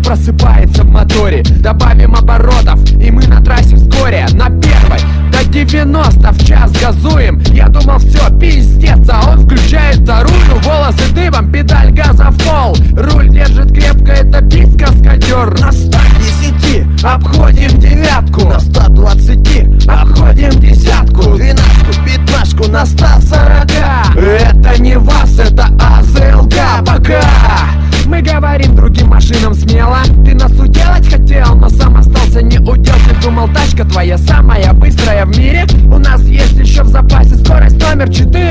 просыпается в моторе. Добавим оборотов, и мы на трассе вскоре. На первой до 90 в час газуем. Я думал, все, пиздец, а он включает вторую. Волосы дыбом, педаль газа в пол. Руль держит крепко, это бит-каскадер. На 110 обходим девятку, на 120 обходим десятку, 12-ку, 15-ку на 140. Это не ВАЗ, это АЗЛК. Пока мы говорим другим машинам смело. Ты нас уделать хотел, но сам остался не удел. Ты думал, тачка твоя самая быстрая в мире? У нас есть еще в запасе скорость номер 4.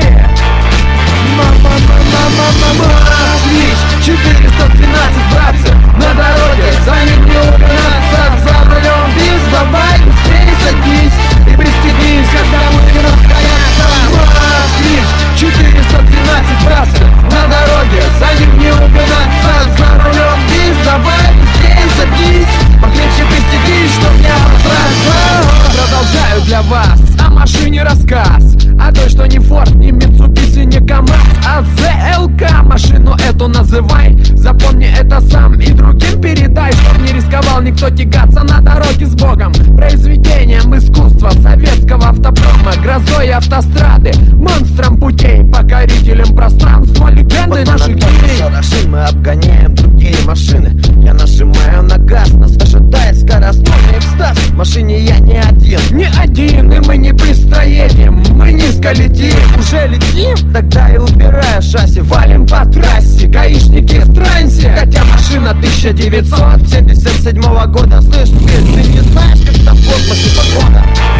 Москвич 412, братцы, на дороге, за ним не угнаться. За рулем без, давай быстрее садись и пристегнись, когда мы раскаляться. Москвич 412, братцы, на дороге, за ним не угнаться. За рулем без, давай быстрее садись, покрепче пристегнись, чтоб не обосраться. Продолжаю для вас о машине рассказ, о той, что не Форд, не Митсубиси, не КамАЗ, а ЗЛК. Машину эту называй, запомни это сам и другим передай, чтоб не рисковал никто тягаться на дороге с Богом. Произведением искусства советского автопрома, грозой автострады, монстром путей, покорителем пространства, легендой наших дней. 40 мы обгоняем другие машины. Я нажимаю на газ, нас ожидает скоростной экстаз. В машине я не один, и мы не пристроением, мы низко летим. уже летим? Тогда и убирая шасси, валим по трассе. Гаишники в трансе, хотя машина 1977 года. Слышь, ты не знаешь, как там в космосе погода?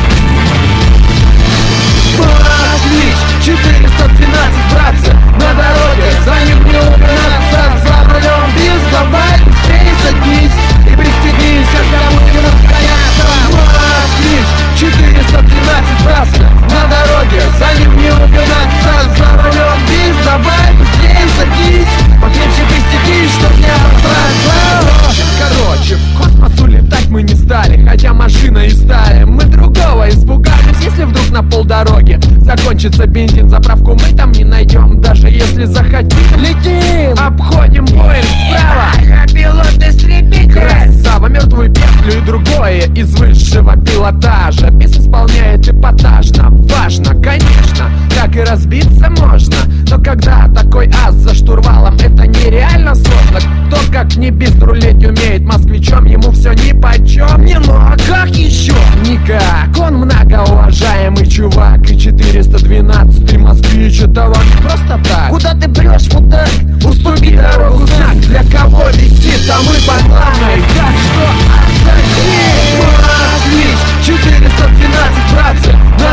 Москвич 412, братцы, на дороге, за ним не угнаться. За рулем без, давай быстрее садись и пристегнись, когда мы раскаляться. Москвич 412, братцы, на дороге, за ним не угнаться. За рулем без, давай быстрее садись, покрепче пристегнись, чтоб не обосраться. Короче, в космос улетать мы не стали, хотя машина и стали. Мы другого испугались, если вдруг на полдороги закончится бензин, заправку мы там не найдем. Даже если захотим, летим, обходим Боинг справа. Я пилот-истребитель. Красава, мертвую петлю и другое из высшего пилотажа. Бис исполняет эпатажно, важно, конечно, как и разбиться можно. Но когда такой ас за штурвалом, это нереально сложно. Кто как не бис рулить умеет москвичом, ему все нипочем. Не, ну а как еще? Никак, он многоуважаемый чувак. И 412 москвич, это вам не просто так. Куда ты прешь, мудак? Уступи дорогу, знак, для кого вести, там и под планой. Так что отдохни. Москвич 412, братцы,